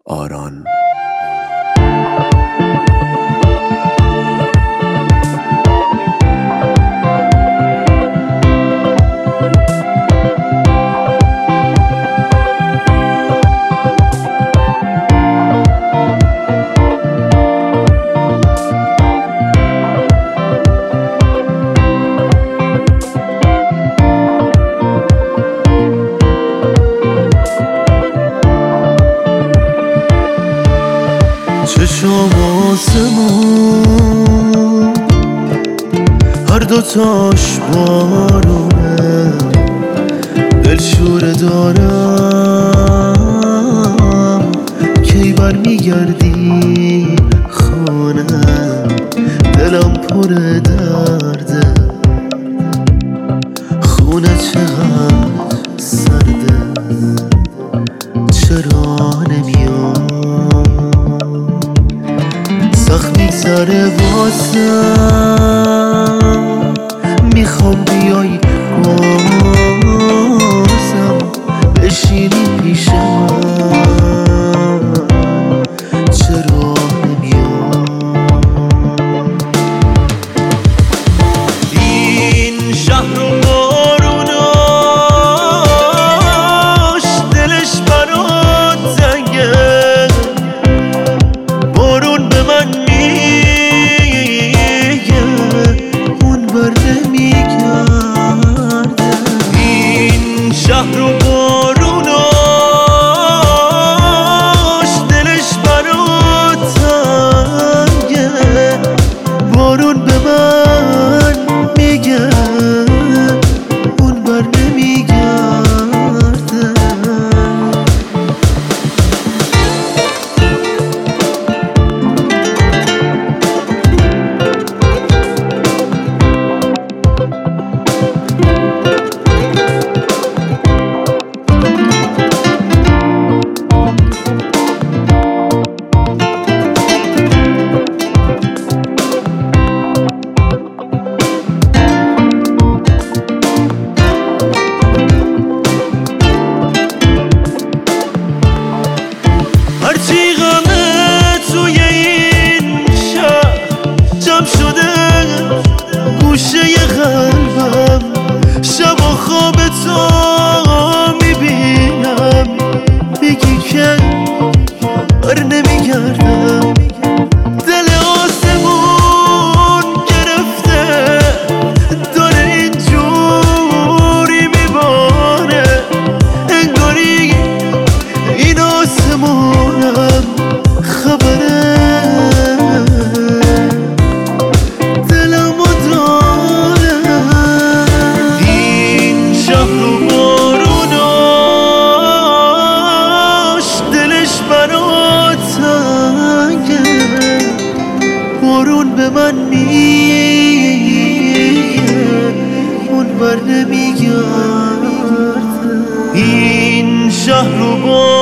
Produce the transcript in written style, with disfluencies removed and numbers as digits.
آران. چشم آسمون هر دوتاش بارونه، دلشوره دارم کی بر میگردی خونه، دلم پر درده، خونه چقدر سرده، چرا نمیاد سخت میگذره واسم، میخوام بیای بازم بشینی پیش من، چرا نمیای؟ این شهر و باروناش دلش برات زنگه، بارون به من میگه اون بر نمیگرده. این شهر و باروناش دلش برات تنگه، بارون به من میگه اون بر نمیگرده. هرچی غمه توی این شهر جمع شده گوشه قلبم، شب و خواب تو میبینم، میگی که بر نمیگردم، دل آسمون گرفته داره اینجوری میباره، انگاری این آسمونم خبره دلمو داره. این شهر و باروناش دلش برات تنگه، بارون به من میگه اون بر نمیگرده. این شهر و